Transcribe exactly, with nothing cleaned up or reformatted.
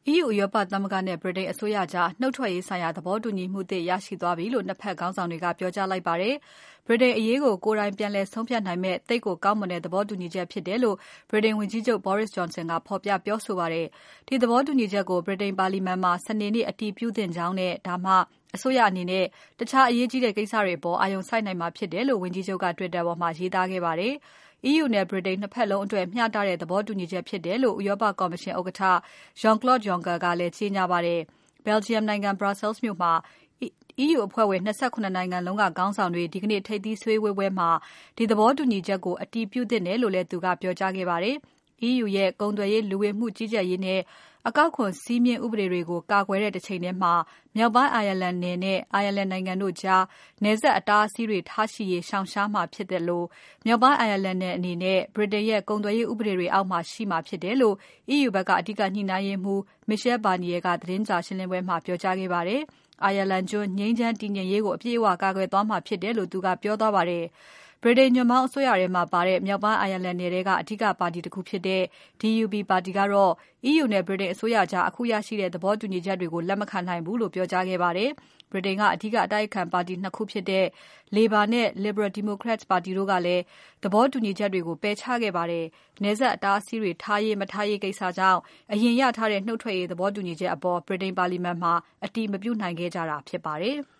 E U ဥရောပသမဂ္ဂနဲ့ဗြိတိန်အစိုးရကြားနှုတ်ထွက်ရေးဆိုင်ရာသဘောတူညီမှုသစ်ရရှိသွားပြီလို့နှစ်ဖက်ခေါင်းဆောင်တွေကပြောကြားလိုက်ပါတယ်။ ဗြိတိန်အရေးကိုကိုယ်တိုင်ပြန်လည်ဆုံးဖြတ်နိုင်မယ့်သိပ်ကိုကောင်းမွန်တဲ့သဘောတူညီချက်ဖြစ်တယ်လို့ ဗြိတိန်ဝန်ကြီးချုပ် Boris Johnson ကဖော်ပြပြောဆိုပါတယ်။ ဒီသဘောတူညီချက်ကိုဗြိတိန်ပါလီမာန်မှာစနေနေ့အတည်ပြုသင့်ကြောင်းနဲ့ဒါမှအစိုးရအနေနဲ့တခြားအရေးကြီးတဲ့ကိစ္စတွေအပေါ်အာရုံစိုက်နိုင်မှာဖြစ်တယ်လို့ဝန်ကြီးချုပ်က Twitter ပေါ်မှာရေးသားခဲ့ပါတယ်။ E U နဲ့ဗြိတိန်နှစ်ဖက်လုံးအတွက်မျှတတဲ့သဘောတူညီချက်ဖြစ်တယ်လို့ဥရောပကော်မရှင်ဥက္ကဋ္ဌ Jean-Claude Juncker ကလည်းကြေညာပါတယ်။ Belgium နိုင်ငံ Brussels မြို့မှာ E U အဖွဲ့ဝင်၂၇ နိုင်ငံလုံးကခေါင်းဆောင်တွေဒီကနေ့ထိပ်သီးစည်းဝေးပွဲမှာဒီသဘောတူညီချက်ကိုအတည်ပြုသင့်တယ်လို့လည်းသူကပြောကြားခဲ့ပါတယ်။ E U ရဲ့ကုန်သွယ်ရေး၊ လူဝင်မှုကြီးကြပ်ရေးနဲ့အကောက်ခွန်စည်းမျဉ်းဥပဒေတွေကိုကာကွယ်တဲ့တချိန်ထဲမှာ မြောက်ပိုင်းအိုင်ယာလန်နယ်နဲ့အိုင်ယာလန်နိုင်ငံတို့ကြား နယ်စပ်အတားအဆီးတွေထားရှိရေးရှောင်ရှားမှာဖြစ်သလို မြောက်ပိုင်းအိုင်ယာလန်နယ်အနေနဲ့ ဗြိတိန်ရဲ့ကုန်သွယ်ရေးဥပဒေတွေအောက်မှာရှိမှာဖြစ်တယ်လို့ E U ဖက်ကအဓိကညှိနှိုင်းရေးမှူး Michel Barnier ကသတင်းစာရှင်းပွဲမှာပြောကြားခဲ့ပါတယ်။ အိုင်ယာလန်ကျွန်းငြိမ်းချမ်းတည်ငြိမ်ရေးကိုအပြည့်အဝကာကွယ်သွားမှာဖြစ်တယ်လို့သူကပြောသွားပါတယ်။ ဗြိတိန်ညွန့်ပေါင်းအစိုးရထဲမှာပါတဲ့မြောက်ပိုင်းအိုင်ယာလန်နယ်ထဲကအဓိကပါတီတခုဖြစ်တဲ့ D U P ပါတီကတော့ E U နဲ့ဗြိတိန်အစိုးရကြားအခုရရှိတဲ့သဘောတူညီချက်တွေကိုလက်မခံနိုင်ဘူးလို့ပြောကြားခဲ့ပါတယ်။ ဗြိတိန်ကအဓိကအတိုက်အခံပါတီနှစ်ခုဖြစ်တဲ့ Labour နဲ့ Liberal Democrats ပါတီတို့ကလည်းသဘောတူညီချက်တွေကိုပယ်ချခဲ့ပါတယ်။ နယ်စပ်အတားအဆီးတွေထားရေး မထားရေးကိစ္စကြောင့်အရင်ရထားတဲ့နှုတ်ထွက်ရေးသဘောတူညီချက်အပေါ်ဗြိတိန်ပါလီမာန်မှာအတည်မပြုနိုင်ခဲ့ကြတာဖြစ်ပါတယ်။